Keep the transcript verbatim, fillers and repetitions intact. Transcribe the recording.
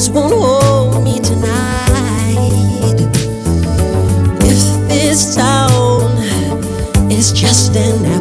arms won't hold me tonight. If this town is just an